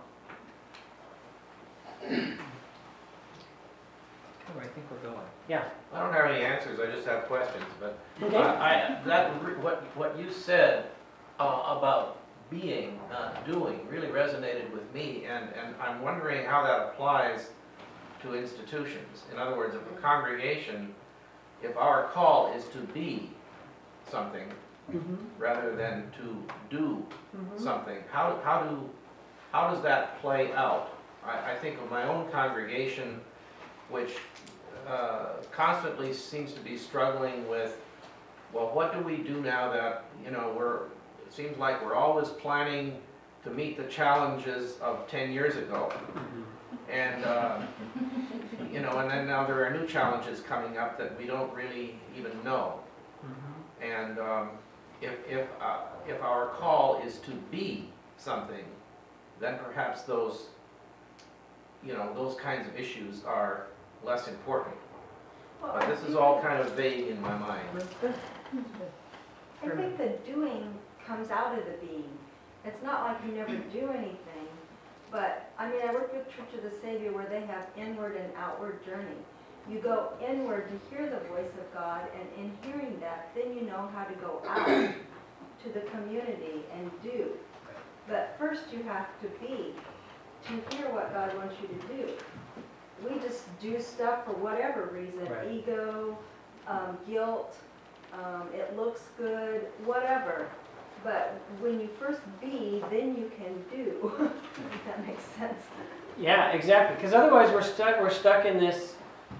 Where I think we're going. Yeah. I don't have any answers, I just have questions, but Okay. I, I- that, re- what, what you said uh, about being, not doing, really resonated with me, and, and I'm wondering how that applies to institutions. In other words, if a congregation, if our call is to be something Mm-hmm. rather than to do Mm-hmm. something, how, how do, how does that play out? I, I think of my own congregation, which uh, constantly seems to be struggling with, well, what do we do now that, you know, we're, it seems like we're always planning to meet the challenges of ten years ago. And, uh, you know, and then now there are new challenges coming up that we don't really even know. And um, if, if, uh, if our call is to be something, then perhaps those, you know, those kinds of issues are less important. But this is all kind of vague in my mind. I think the doing comes out of the being. It's not like you never do anything, but, I mean, I worked with Church of the Savior where they have inward and outward journey. You go inward to hear the voice of God, and in hearing that, then you know how to go out to the community and do. But first you have to be, to hear what God wants you to do. We just do stuff for whatever reason, Right. ego, um, guilt, um, it looks good, whatever. But when you first be, then you can do, if that makes sense. Yeah, exactly. Because otherwise, we're stuck. We're stuck in this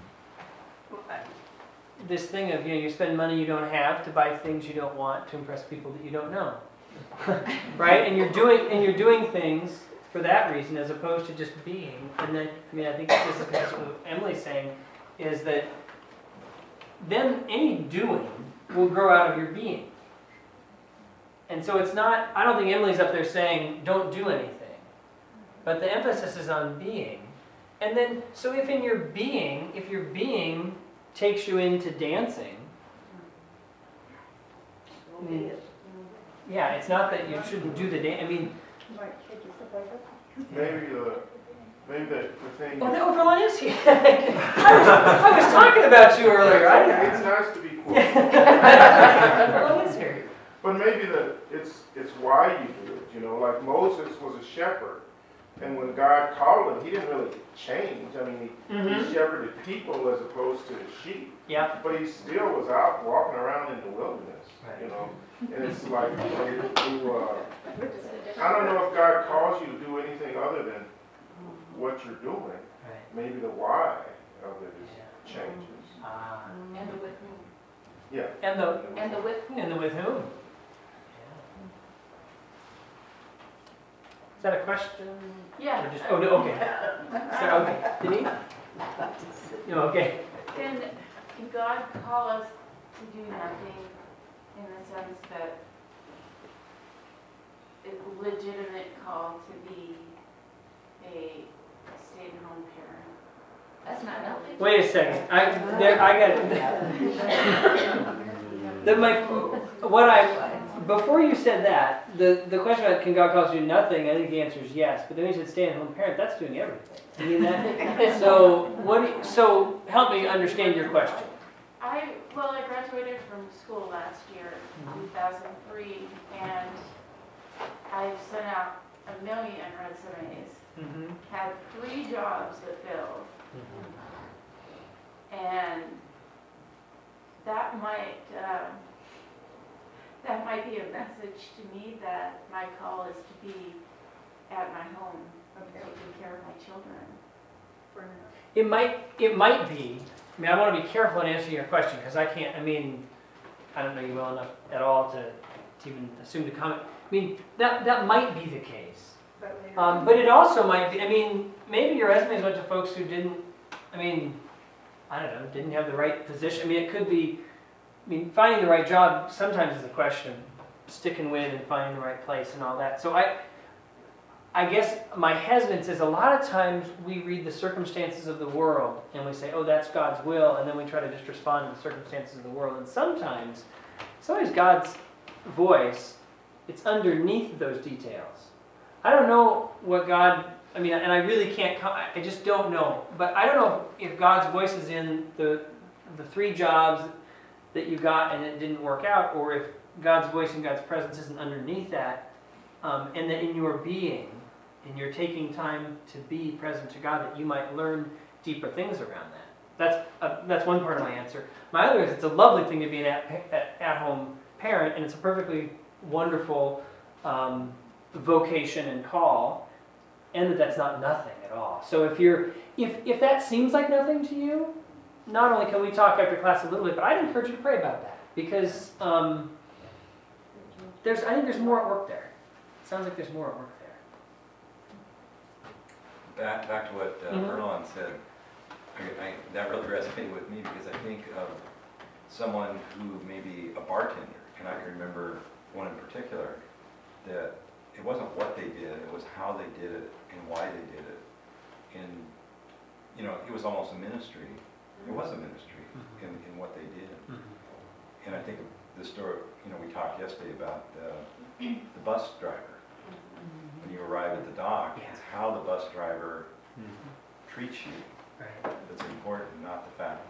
this thing of, you know, you spend money you don't have to buy things you don't want to impress people that you don't know, right? And you're doing and you're doing things for that reason as opposed to just being. And then, I mean, I think this is what Emily's saying is that then any doing will grow out of your being. And so it's not. I don't think Emily's up there saying don't do anything. But the emphasis is on being. And then, so if in your being, if your being takes you into dancing, I mean, yeah, it's not that you shouldn't do the dance. I mean, maybe the, maybe the, the thing. oh, the Overlawn is here. I, was, I was talking about you earlier. I, It's nice to be quoted. Overlawn is here. But maybe the, it's, it's why you do it, you know, like Moses was a shepherd. And when God called him, he didn't really change. I mean, he, Mm-hmm. he shepherded people as opposed to the sheep. Yeah. But he still was out walking around in the wilderness, Right. you know. And it's like, you, you, uh, I don't know if God calls you to do anything other than what you're doing. Right. Maybe the why of it is Yeah. changes. Ah. And the with whom. Yeah. And the And the with whom. and the with whom. Is that a question? Yeah. Or just, oh, no, okay. So, okay. Denise? No, okay. Can, can God call us to do nothing in the sense that it's a legitimate call to be a stay-at-home parent? That's not nothing. Wait a second. I there I got the my what I before you said that the the question about can God call us to do nothing? I think the answer is yes. But then you said stay-at-home parent. That's doing everything. I mean that. So what? do you- so help me understand your question. I, well, I graduated from school last year, two thousand three, and I sent out a million resumes, Mm-hmm. had three jobs that filled, and that might, um, that might be a message to me that my call is to be at my home, taking care of my children. It might it might be. I mean, I want to be careful in answering your question because I can't. I mean, I don't know you well enough at all to, to even assume to comment. I mean, that that might be the case. Um, but it also might be. I mean, maybe your resumes went to folks who didn't. I mean, I don't know, didn't have the right position. I mean, it could be. I mean, finding the right job sometimes is a question of sticking with and finding the right place and all that. So I. I guess my hesitance is a lot of times we read the circumstances of the world and we say, oh, that's God's will, and then we try to just respond to the circumstances of the world. And sometimes, sometimes God's voice, it's underneath those details. I don't know what God, I mean, and I really can't, I just don't know. But I don't know if God's voice is in the, the three jobs that you got and it didn't work out, or if God's voice and God's presence isn't underneath that, um, and that in your being, and you're taking time to be present to God, that you might learn deeper things around that. That's uh, that's one part of my answer. My other is it's a lovely thing to be an at, at, at-home parent, and it's a perfectly wonderful um, vocation and call, and that that's not nothing at all. So if you're if if that seems like nothing to you, not only can we talk after class a little bit, but I'd encourage you to pray about that because um, there's I think there's more at work there. It sounds like there's more at work there. Back, back to what uh, Mhm. Erlon said, I, I, that really resonated with me because I think of someone who may be a bartender, and I can remember one in particular, that it wasn't what they did, it was how they did it and why they did it. And, you know, it was almost a ministry. It was a ministry in, in what they did. And I think of the story, you know, we talked yesterday about uh, the bus driver. When you arrive at the dock, Yeah. it's how the bus driver Mm-hmm. treats you Right. that's important, not the fact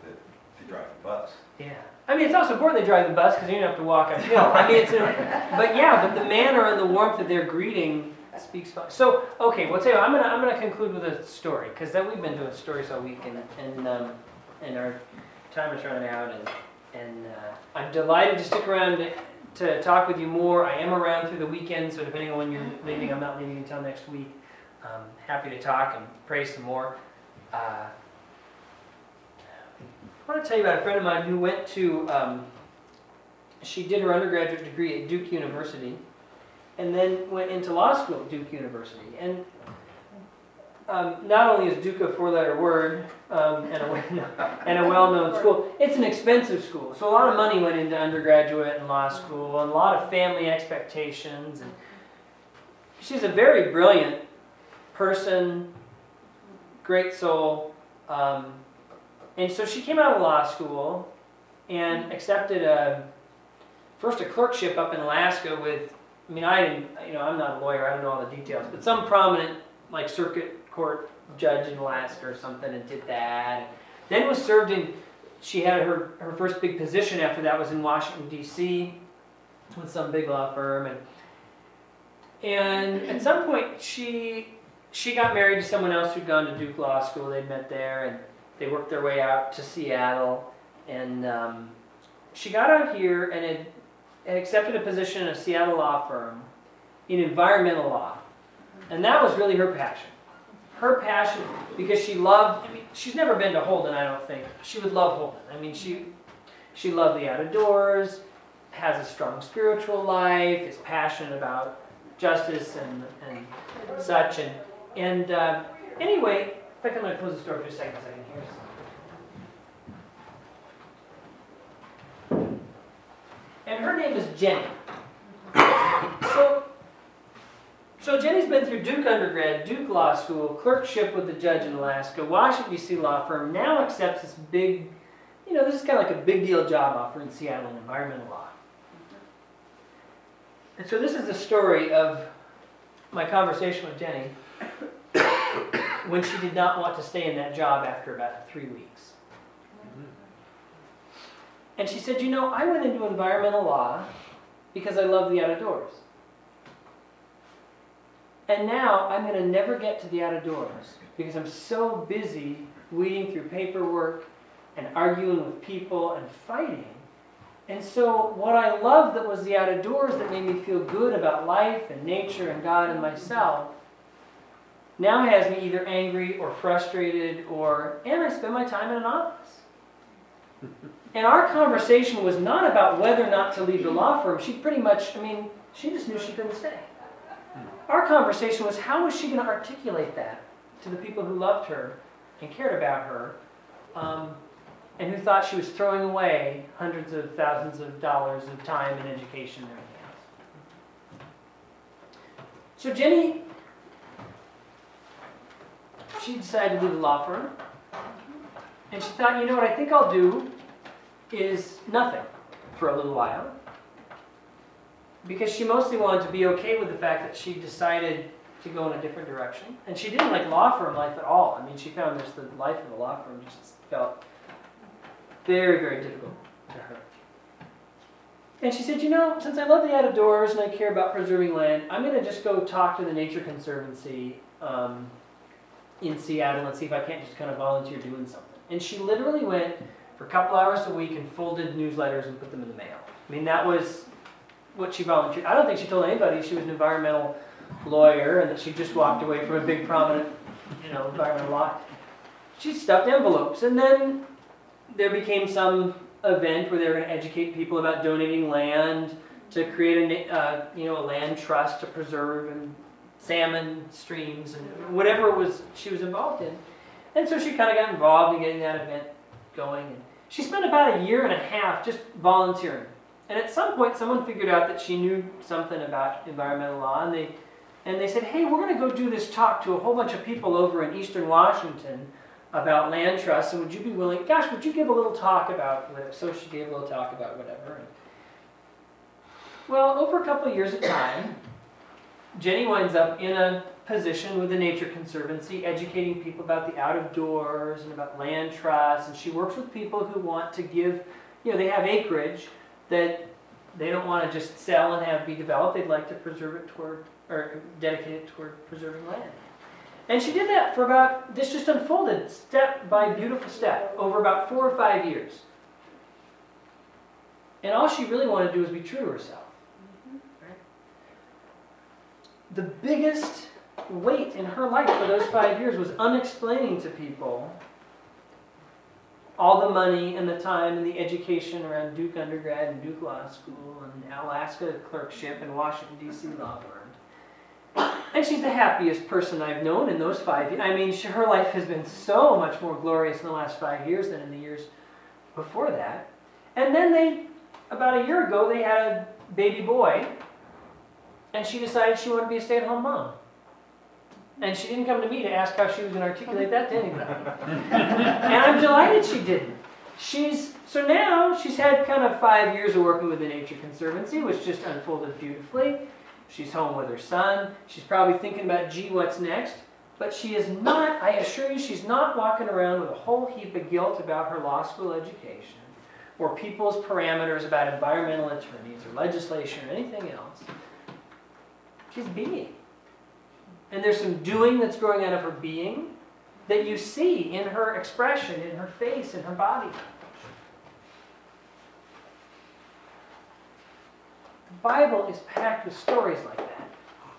drive the bus. Yeah. I mean, it's also important they drive the bus because you don't have to walk uphill. I mean, it's a, but yeah, but the manner and the warmth of their greeting speaks. So, okay, well, tell you what, I'm gonna I'm gonna conclude with a story because then we've been doing stories all week and and um, and our time is running out and and uh, I'm delighted to stick around to, to talk with you more. I am around through the weekend, so depending on when you're leaving, I'm not leaving until next week. I'm happy to talk and pray some more. Uh, I want to tell you about a friend of mine who went to, um, she did her undergraduate degree at Duke University and then went into law school at Duke University. And um, not only is Duke a four-letter word um, and, a, and a well-known school, it's an expensive school. So a lot of money went into undergraduate and law school and a lot of family expectations. And she's a very brilliant person, great soul. Um, And so she came out of law school and accepted a, first a clerkship up in Alaska with, I mean, I didn't, you know, I'm not a lawyer, I don't know all the details, but some prominent, like, circuit court judge in Alaska or something and did that. Then was served in, she had her, her first big position after that was in Washington, D C with some big law firm. And, and at some point, she, she got married to someone else who'd gone to Duke Law School, they'd met there, and they worked their way out to Seattle, and um, she got out here and had, had accepted a position in a Seattle law firm in environmental law. And that was really her passion. Her passion, because she loved, I mean, she's never been to Holden, I don't think. She would love Holden. I mean, she, she loved the outdoors, has a strong spiritual life, is passionate about justice and, and such. And, and uh, anyway, in fact, I'm going to close this door for a second so I can hear something. And her name is Jenny. So, so Jenny's been through Duke undergrad, Duke Law School, clerkship with the judge in Alaska, Washington, D C law firm, now accepts this big, you know, this is kind of like a big deal job offer in Seattle in environmental law. And so this is the story of my conversation with Jenny when she did not want to stay in that job after about three weeks. And she said, you know, I went into environmental law because I love the outdoors. And now I'm going to never get to the outdoors because I'm so busy weeding through paperwork and arguing with people and fighting. And so what I loved that was the outdoors that made me feel good about life and nature and God and myself now has me either angry or frustrated or, and I spend my time in an office. And our conversation was not about whether or not to leave the law firm. She pretty much, I mean, she just knew she couldn't stay. Our conversation was how was she going to articulate that to the people who loved her and cared about her, um, and who thought she was throwing away hundreds of thousands of dollars of time and education and everything else. So Jenny, she decided to leave the law firm, and she thought, you know what I think I'll do is nothing for a little while. Because she mostly wanted to be okay with the fact that she decided to go in a different direction. And she didn't like law firm life at all. I mean, she found just the life of the law firm just felt very, very difficult to her. And she said, you know, since I love the outdoors and I care about preserving land, I'm going to just go talk to the Nature Conservancy um, in Seattle and see if I can't just kind of volunteer doing something. And she literally went for a couple hours a week and folded newsletters and put them in the mail. I mean, that was what she volunteered. I don't think she told anybody she was an environmental lawyer and that she just walked away from a big prominent, you know, environmental law. She stuffed envelopes, and then there became some event where they were going to educate people about donating land to create a, uh, you know, a land trust to preserve and salmon streams and whatever it was she was involved in. And so she kind of got involved in getting that event going. And she spent about a year and a half just volunteering. And at some point, someone figured out that she knew something about environmental law, and they, and they said, hey, we're going to go do this talk to a whole bunch of people over in Eastern Washington about land trusts, and would you be willing, gosh, would you give a little talk about whatever? So she gave a little talk about whatever. And, well, over a couple of years of time, Jenny winds up in a position with the Nature Conservancy, educating people about the out of doors and about land trusts, and she works with people who want to give, you know, they have acreage that they don't want to just sell and have be developed. They'd like to preserve it toward, or dedicate it toward preserving land. And she did that for about, this just unfolded step by beautiful step over about four or five years. And all she really wanted to do was be true to herself. Right? The biggest weight in her life for those five years was unexplaining to people all the money and the time and the education around Duke undergrad and Duke Law School and Alaska clerkship and Washington, D C law firm. And she's the happiest person I've known in those five years. I mean, she, her life has been so much more glorious in the last five years than in the years before that. And then they, about a year ago, they had a baby boy, and she decided she wanted to be a stay-at-home mom. And she didn't come to me to ask how she was going to articulate that to anybody. And I'm delighted she didn't. She's, so now she's had kind of five years of working with the Nature Conservancy, which just unfolded beautifully. She's home with her son. She's probably thinking about, gee, what's next? But she is not, I assure you, she's not walking around with a whole heap of guilt about her law school education or people's parameters about environmental attorneys or legislation or anything else. She's being. And there's some doing that's growing out of her being that you see in her expression, in her face, in her body. The Bible is packed with stories like that.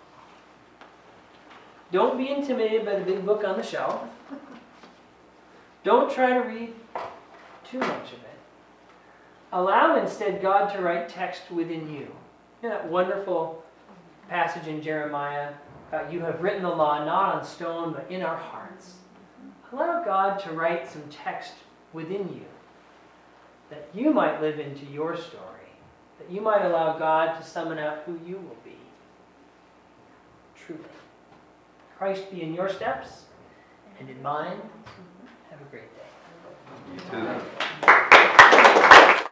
Don't be intimidated by the big book on the shelf. Don't try to read too much of it. Allow instead God to write text within you. You know that wonderful passage in Jeremiah about you have written the law not on stone but in our hearts. Allow God to write some text within you that you might live into your story. That you might allow God to summon out who you will be. Truly. Christ be in your steps and in mine. Have a great day. You too.